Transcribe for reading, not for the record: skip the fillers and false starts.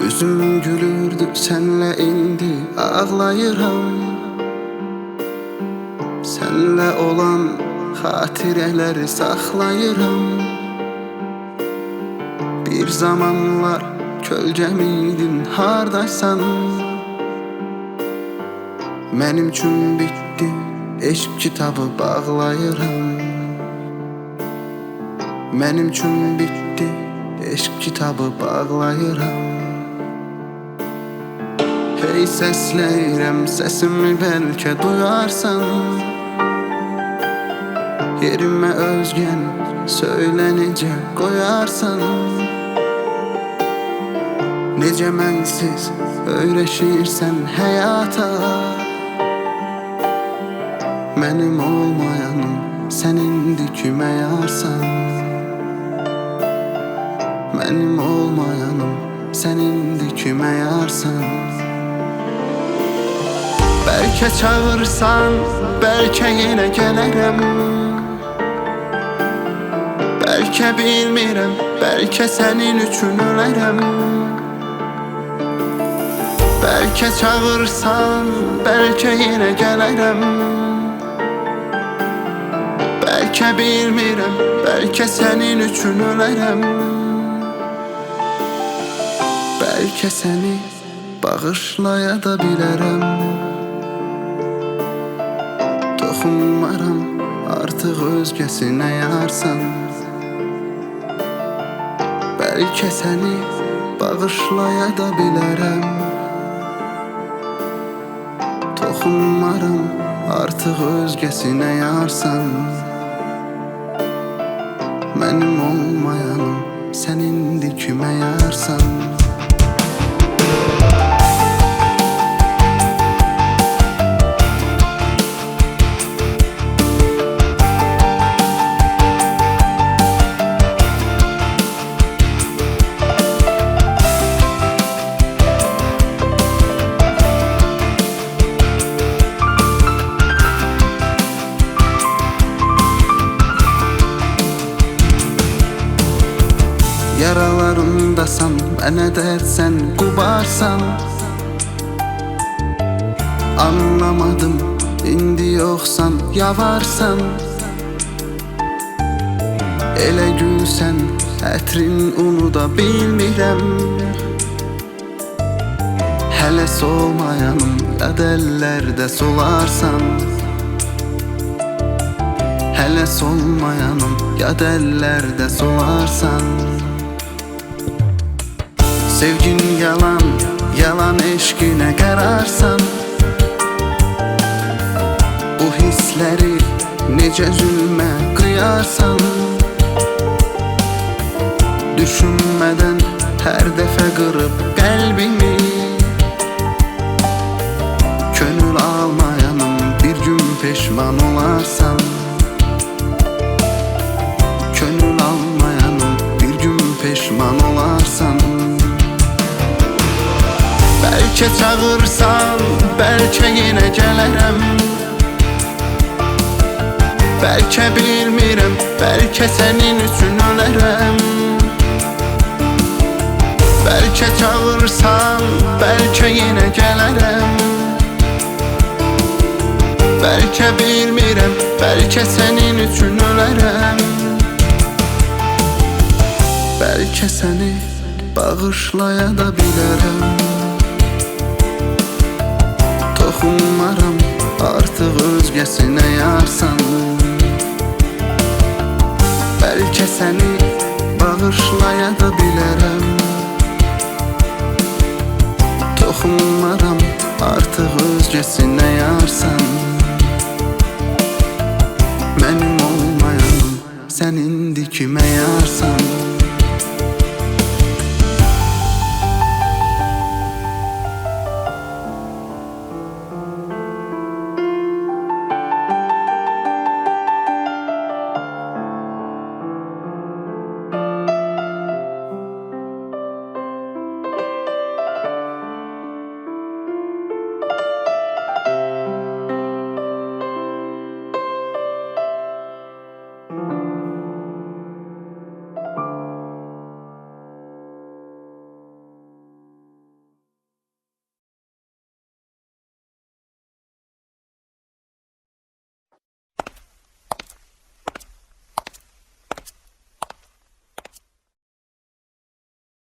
Üzüm gülürdü senle indi ağlayıram. Senle olan hatireleri saklayıram. Bir zamanlar kölgemiydin hardaysan. Mənim üçün bitdi eşq kitabı bağlayıram. Mənim üçün bitdi eşq kitabı bağlayıram. Hey səsləyirəm səsimi bəlkə duyarsan. Yerimə özgən söylə necə qoyarsan. Necə mənsiz öyrəşirsən həyata. Mənim olmayanım sən indi kimə yarsan. Mənim olmayanım sən indi kimə yarsan. Bəlkə çağırsan, bəlkə yenə gələrəm. Bəlkə bilmirəm, bəlkə sənin üçün ölərəm. Bəlkə çağırsan, bəlkə yenə gələrəm. Bəlkə bilmirəm, bəlkə sənin üçün ölərəm. Bəlkə səni bağışlaya da bilərəm. Toxunmaram artıq özgəsinə yarsan. Bəlkə səni bağışlaya da bilərəm. Toxunmaram artıq özgəsinə yarsan. Mənim olmayanım sən indi kimə yarsan. Yaralarımdasan, mənə dərsən, qubarsan. Anlamadım, indi yoxsan, yavarsan. Elə gülsən, ətrin unuda bilmirəm. Hələ solmayanım, yad əllərdə solarsan. Hələ solmayanım, yad əllərdə solarsan. Sevgin yalan, yalan eşqinə qərarsan. Bu hissləri necə zülmə qıyarsan. Düşünmədən hər dəfə qırıb qəlbimi. Könül almayanım bir gün peşman olarsan. Könül almayanım bir gün peşman olarsan. Bəlkə çağırsan, bəlkə yenə gələrəm. Bəlkə bilmirəm, bəlkə sənin üçün ölərəm. Bəlkə çağırsan, bəlkə yenə gələrəm. Bəlkə bilmirəm, bəlkə sənin üçün ölərəm. Bəlkə səni bağışlaya da bilərəm. Toxunmaram artıq özgəsinə yarsan. Bəlkə səni bağışlaya da bilərəm. Toxunmaram artıq özgəsinə yarsan. Mənim olmayanım sən indi kimə yarsan.